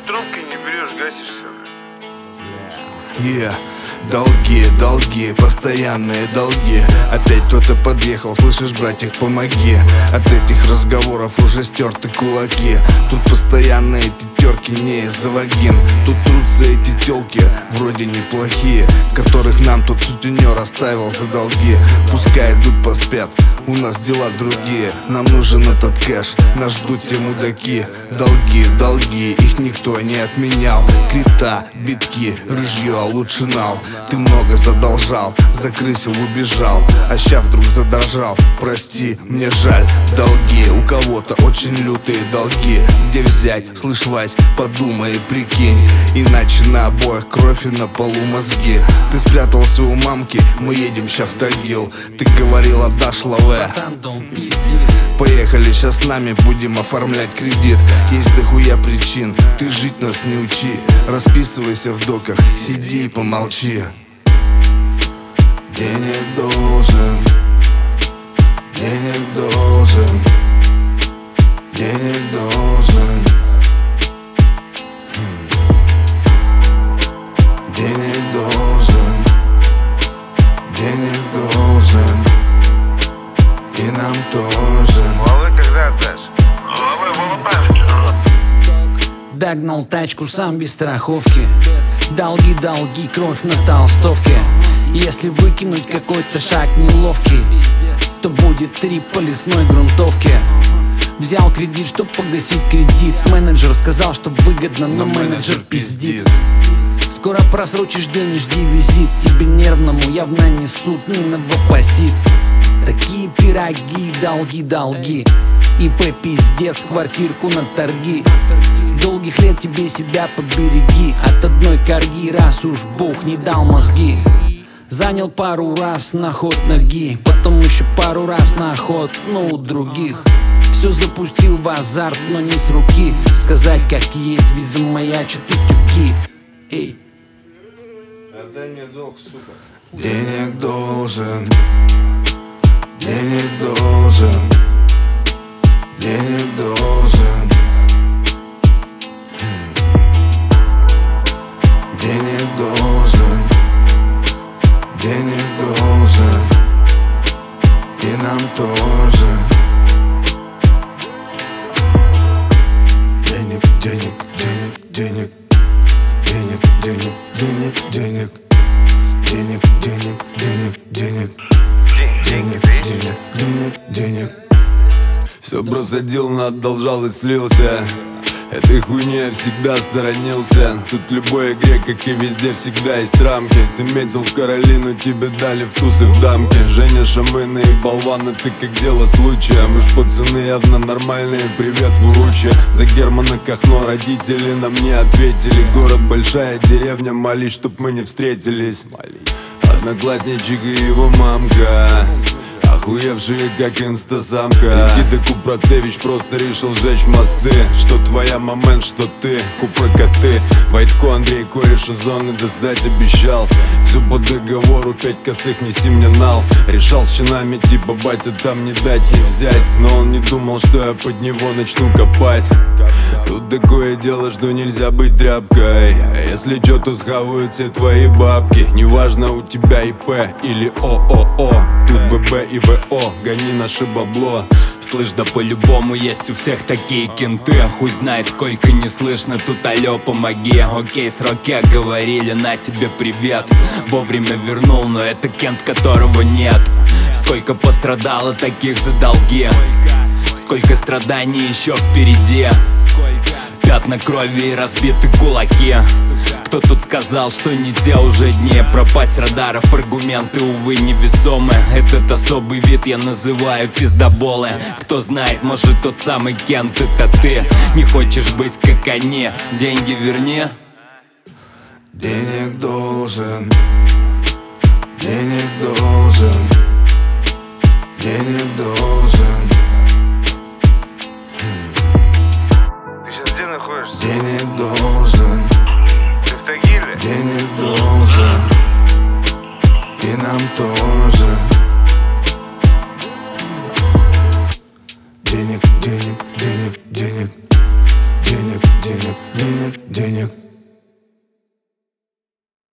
трубки не берешь, гасишься. Долги, постоянные долги. Опять кто-то подъехал, слышишь, братик, помоги. От этих разговоров уже стерты кулаки. Тут постоянно эти терки не из-за вагин. Тут трутся эти телки, вроде неплохие, которых нам тут сутенер оставил за долги. Пускай идут поспят, у нас дела другие. Нам нужен этот кэш, нас ждут те мудаки. Долги, их никто не отменял. Крипта, битки, рыжье, а лучше нал. Ты много задолжал, закрысил, убежал, а ща вдруг задрожал. Прости, мне жаль. Долги, у кого-то очень лютые долги. Где взять, слышь, Вась, подумай и прикинь. Иначе на обоих кровь и на полу мозги. Ты спрятался у мамки, мы едем ща в Тагил. Ты говорил, отдашь лаве. Поехали, щас с нами будем оформлять кредит. Есть дохуя причин, ты жить нас не учи. Расписывайся в доках, сиди и помолчи. Денег должен, денег должен, денег должен, денег должен, денег должен, и нам тоже. Лавы когда отдашь? Лавы. Догнал тачку сам без страховки. Долги, кровь на толстовке. Если выкинуть какой-то шаг неловкий, то будет 3 по лесной грунтовке. Взял кредит, чтоб погасить кредит. Менеджер сказал, что выгодно, но менеджер пиздит. Скоро просрочишь день и жди визит. Тебе нервному явно несут не новопосит. Такие пироги, долги. ИП пиздец, квартирку на торги. Долгих лет тебе себя побереги от одной корги, раз уж Бог не дал мозги. Занял пару раз на ход ноги, потом еще пару раз на ход, но у других. Все запустил в азарт, но не с руки. Сказать как есть, ведь замаячат утюги. Эй. Отдай мне долг, сука. Денег должен, денег должен, денег должен, денег должен, денег должен, и нам тоже. Денег, денег, денег, денег, денег, денег, денег, денег, денег, денег, денег, денег, денег, денег, денег. Все бросодил, надолжал и слился. Этой хуйни я всегда сторонился. Тут в любой игре, как и везде, всегда есть рамки. Ты метил в Каролину, тебе дали в тусы в дамке. Женя, шамыны и болваны, ты как дело случая. Мы ж пацаны явно нормальные, привет в уруче. За Германа Кахно родители нам не ответили. Город большая, деревня, молись, чтоб мы не встретились. Одноклассничек и его мамка, охуевшие как инстасамка. Никита Купрацевич просто решил сжечь мосты. Что твоя момент, что ты, Купрокоты. Войтко Андрей кореш из зоны достать обещал. Все по договору, 5 косых, неси мне нал. Решал с чинами типа батя там не дать, не взять. Но он не думал, что я под него начну копать. Тут такое дело, что нельзя быть тряпкой. Если чё, то схавают все твои бабки. Неважно, у тебя ИП или ООО. Тут ББ и ВО, гони наше бабло. Слышь, да по-любому есть у всех такие кенты. Хуй знает, сколько не слышно, тут алло, помоги. Окей, сроки говорили, на тебе привет. Вовремя вернул, но это кент, которого нет. Сколько пострадало таких за долги, сколько страданий еще впереди. Пятна крови и разбиты кулаки. Кто тут сказал, что не те уже дни? Пропасть с радаров, аргументы, увы, невесомы. Этот особый вид я называю пиздоболы. Кто знает, может тот самый Кент, это ты. Не хочешь быть как они, деньги верни. Денег должен, денег должен, денег должен. Ты сейчас где находишься? Денег должен, Ты в Тагиле? денег должен, и нам тоже. Денег, денег, денег, денег, денег, денег, денег. денег.